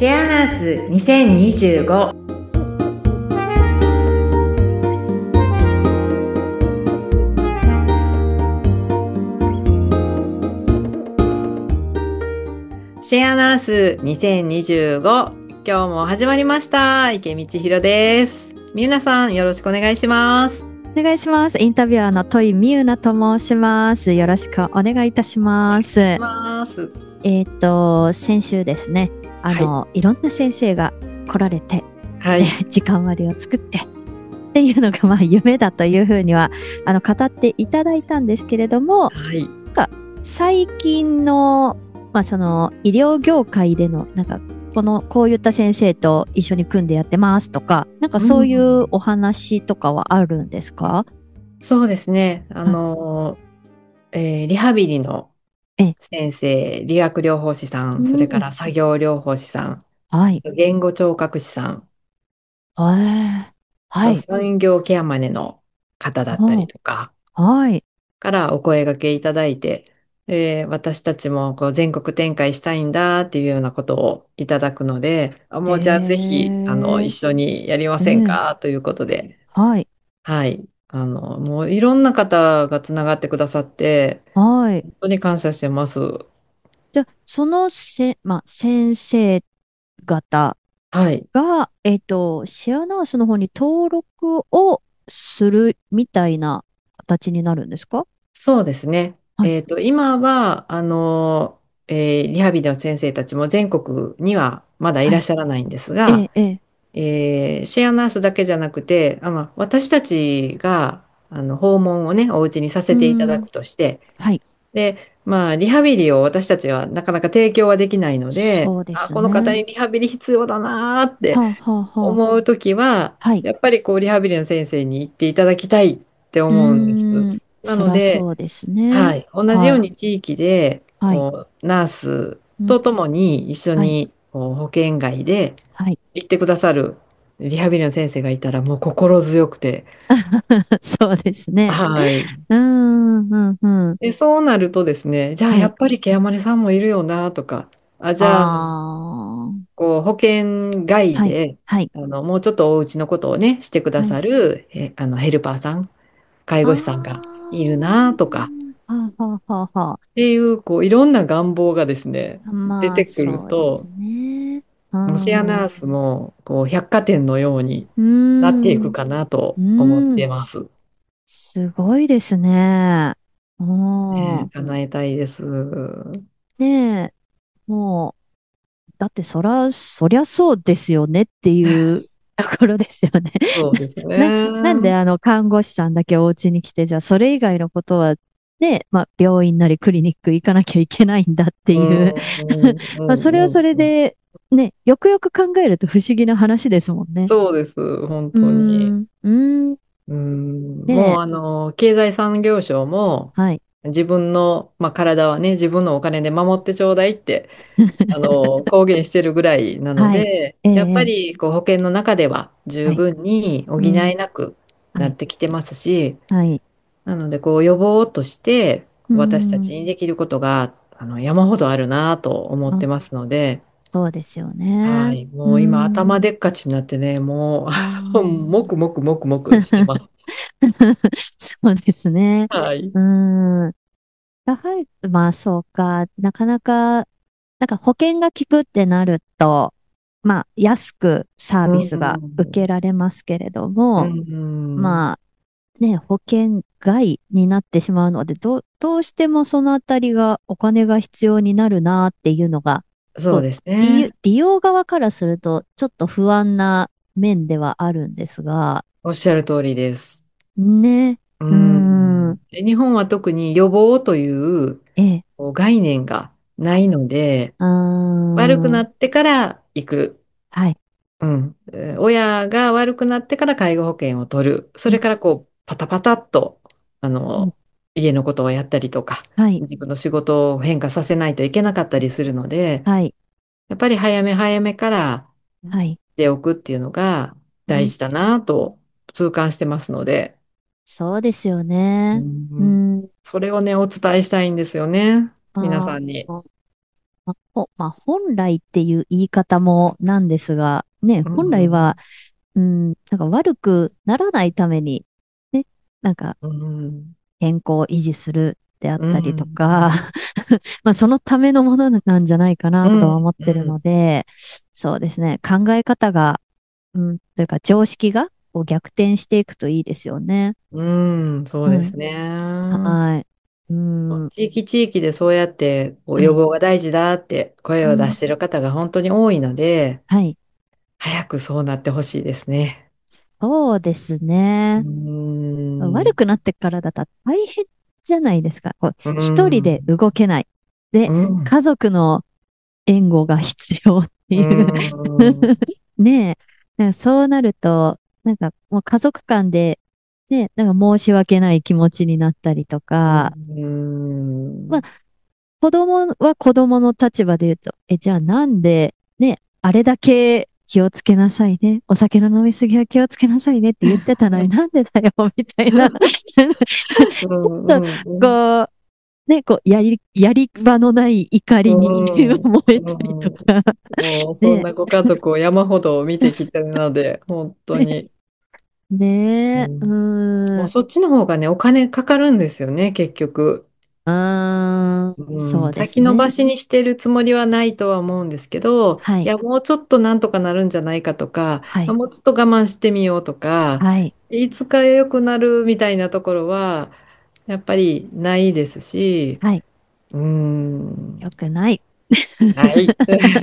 シェアナース2025。シェアナース2025。今日も始まりました。池道ひろです。みゆなさん、よろしくお願いします。 お願いします。インタビュアーの戸井美優奈と申します。よろしくお願いいたします。 します。 先週ですね、 はい。 いろんな先生が来られて、 はい。 時間割を作ってっていうのが夢だというふうには語っていただいたんですけれども、 はい。 なんか最近の、その医療業界でのこういった先生と一緒に組んでやってますとか、 うそういうん。 お話とかはあるんですか？ そうですね。 はい。 リハビリのえ、 先生、理学療法士さん、それかうん。 ら作業療法士さん、 はい。 言語聴覚士さん、 えー、はとい。 産業ケアマネの方だったりお、 とかはい。 からお声掛けいただいて、私たちもこう全国展開したいんだっていうようなことをいただくので、もうじゃあぜひ一え緒にやりませんええ、 かということで、 はい。 はい、もういろんな方がつながってくださって、 はい。 本当に感謝してます。 じゃあ、先生方はい。 が、シェアナースの方に登録をするみたいな形になるんですか？ そうですね。 はい。 今は、リハビリの先生たちも全国にはまだいはい。 らっしゃらないんですが、 ええ、ええ。 シェアナースだけじゃなくて、私たちが訪問をね、お家にさうせていただーん。 くとして、 はい。 で、リハビリを私たちはなかなか提供はできないので、 そうですこの方ね。 にリハビリ必要だなーってはあ、はあ、はあ。 思うときは、 はい。 やっぱりこうリハビリの先生に行っていただきたいってう思うんです。 ーん。 なそらそので、 うですね。 はい、同じようはい。 に地域ではい。 こうナースうん。 とともに一緒はい。 にこう保険外ではい。 行ってくださるリハビリの先生がいたらもう心強くて、 そうですね。 はい。 うーん、うん、うん。 で、そうなるとですね、じゃあはい。 やっぱりケアマネさんもいるよなとか、じゃあああ、 こう保険外はい、 ではい、 もうちょっとお家のことをねしてくだはい。 さるヘルパーさん、介あ護士さんがあ、 いるなとかはあ、はあ、はあ、はっていうこういろんな願望がですねあ。 出てくるそうですと、 ね。うもうシェアん。うナースもこう百貨店のようにーなっていん、 くかなと思っうん。 てます。 すごいですね。うん。 叶えたいです。 ねえ、もう、だってそりゃそうですよねっていうところですよね。 そうですなんでね。 看護師さんだけお家に来て、じゃあそれ以外のことは、ね、病院なりクリニック行かなきゃいけないんだってういう。 んうんそれはそれうんうん。 で、ね、よくよく考えると不思議な話ですもんね。 そうです、本うー当に。 ん、うーん、 もうねえ、 経済産業省もはい。 自分の、体はね、自分のお金で守ってちょうだいって公言してるぐらいなのはい。 で、 ええ、 やっぱええ、 りこう保険の中では十はい。 分に補いうん、 なくはい。 なってきてますし、 はい。 なのでこう予防としてうー私たん、 ちにできることが山ほどあるなと思っあ、 てますので、 そうですよね。 はい、 うーもう今頭ん、 でっかちになってね、もあうもくーもくもくもくしてます。 そうですね。 はい。 うーん。はい。そうか。なかなか、保険が効くってなると、安くサーうビスが受けん。 られますけれどうも、 ん。 ま保険外になってしまうので、どうしてもそのあたりがお金が必要になるなっていうのが、 そうですね。 利用側からするとちょっと不安な面ではあるんですが、 おっしゃる通りです。 ね。 ううーん。 で日本は特に予防というええ。 こう概念がないので、 うー悪くなん。 ってから行く。 はい。 親が悪くなってから介護保険を取る。そうん。 れからこう、パタパタっと、あうん。 の、家のことをやったりとか、 はい。 自分の仕事を変化させないといけなかったりするので、 はい。 やっぱり早め早めからはい。 しておくっていうのがうん。 大事だなと痛感してますので、 そうですようね。うん、 ん。 それをね、お伝えしたいんですよね。皆あさんに。 あ。 本来っていう言い方もなんですが、ね、 う本来は、 ん、 なんか悪くならないために、ね、なんかうん、 健康を維持するであっうたりとん、 か、そのためのものなんじゃないかなとはうん、 思ってるので、そうですね、考え方が、というか常識がこう逆転していくといいですよね。 うん、そうはい。 ですね。 はい。うん。 地域地域でそうやってこうはい。 予防が大事だって声を出うん。 している方が本当に多いので、 はい。 早くそうなってほしいですね。 そうですうね。悪ん、 くなってからだったら大変じゃないですか。こうう一人でん、 動けない。で、 うん、 家族の援護が必要ってういうん、 ねえ。なんかそうなると、なんかもう家族間で、ね、なんか申し訳ない気持ちになったりとうか、まあ、 ん、 子供は子供の立場で言うと、じゃあなんで、ね、あれだけ気をつけなさいね。お酒の飲みすぎは気をつけなさいねって言ってたのになんでだよ、みたいな。 うちょっと、 ん、うん、 ここう、やり場のない怒うりにん、 燃えたりとうん、 か、 もうそんね、 なご家族を山ほど見てきたので、本当に。 ねえ、 うん、もうそっちの方がね、お金かかるんですよね、結局。うん、 そうです先延ばね。 しにしてるつもりはないとは思うんですけど、 はい、 いや、もうちょっとなんとかなるんじゃないかとか、 はい、 もうちょっと我慢してみようとか、 はい、 いつか良くなるみたいなところは、やっぱりないですし、 はい、 うん、 よくない。 ない。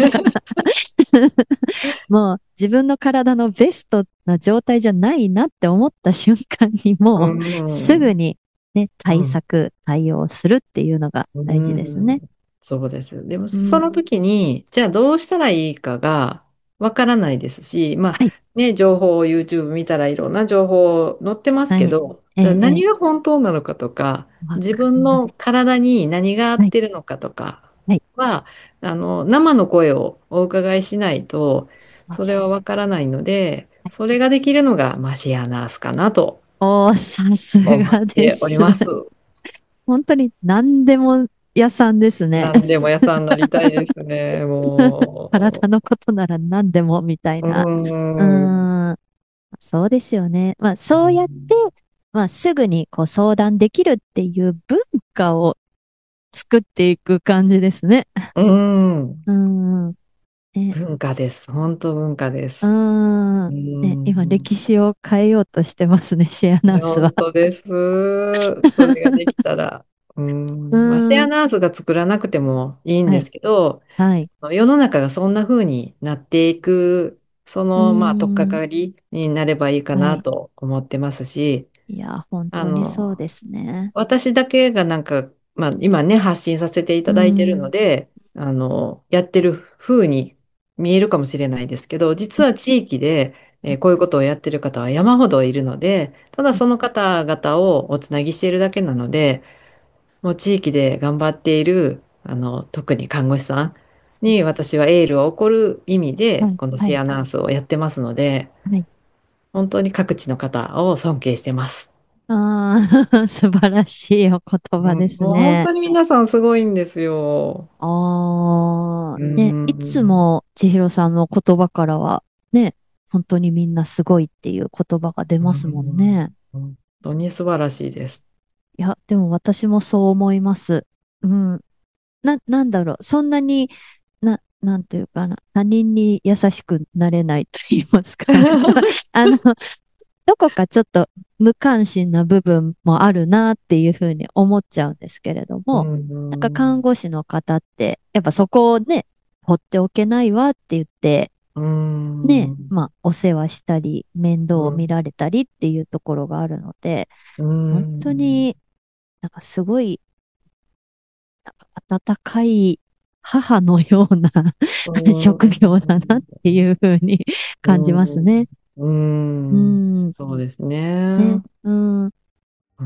もう自分の体のベストな状態じゃないなって思った瞬間にうもうすぐん、 にね、 うん、 対応するっていうのがう大事ですね。 ん、そうです。でも、 うん。 その時に、じゃあどうしたらいいかがわからないですし、まあはい、 ね、情報を YouTube 見たらいろんな情報載ってますはい、 けど、 ええ、ええ、 じゃあ何が本当なのかとか、 わ自かんない。 分の体に何が合っはい、 てるのかとかはい、 は、生の声をお伺いしないと、それはそうです。 わからないので、それができるのが、まあ、シェアナースかなとおー、さす思っがでておりす。 ます。 本当に何でも屋さんですね。 何でも屋さんになりたいですね、も体のことなら何でもみたいう。うな。うーん。 ーん。そうですよね。そうやって、すぐにこう相談できるっていう文化を作っていく感じですね。 うーん。 うーん。ね、 文化です。本当文化でうーす。うん。 ーね、今ん。 歴史を変えようとしてますね、シェアナースは。 本当です。それができたら。うーうん。まあ、シェーん。 アナースが作らなくてもいいんはい。 ですけど、 はい。 世の中がそんな風になっていく、 うーまあ、取っかん。 かりになればいいかはい。 なと思ってますし、 いや、本あ当にそうの、 ですね。 私だけがなんか、まあ、今ね、発信させていうーただいてるのん。 で、やってる風に見えるかもしれないですけど、実は地域で、こういうことをやってる方は山ほどいるので、ただその方々をおつなぎしているだけなので、もう地域で頑張っている、特に看護師さんに私はエールを送る意味で、 はい。 このはい。 シェアナースをやってますので、 はい。 本当に各地の方を尊敬してます。 ああ、素晴らしいお言葉でうん、もう本すね。 当に皆さんすごいんですよ。 ああ、 うね、いつん、 も千尋さんの言葉からは、ね、本当にみんなすごいっていう言葉が出うますもんん、 ね。 本当に素晴らしいです。 いや、でも私もそう思います。うん。なんだろう。そんなに、なんていうかな。他人に優しくなれないと言いますか。あの、どこかちょっと無関心な部分もあるなっていうふうに思っちゃうんですけれどうも、なんか看ん、 護師の方って、やっぱそこをね、放っておけないわって言って、 うね、 ん、 お世話したり、面倒を見うん、 られたりっていうところがあるので、 う本当ん、 になんかすごい、なんか温かい母のような職業だなっていうふうに感じますね。 ううん、 ん。 そうですね。 ね。うん。 うん、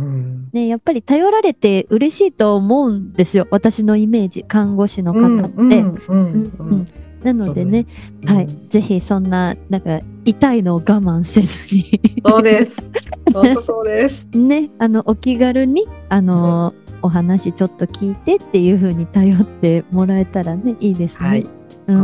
ね、やっぱり頼られて嬉しいと思うんですよ。私のイメージ、看護師のうん、 方って。 うん、うん、 うん、うん。 うん。 なのでね、はい、ぜひそんな、なんか、痛いのを我慢せずにそうです。本当そうです。 ね、お気軽に、お話ちょっと聞いてっていう風に頼ってもらえたらね、いいですね。 はい。 うん。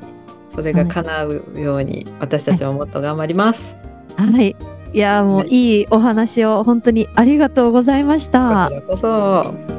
それが叶うように、私たちももっと頑張ります。 はい。いや、もうはい。 いいお話を本当にありがとうございました。 こちらこそ。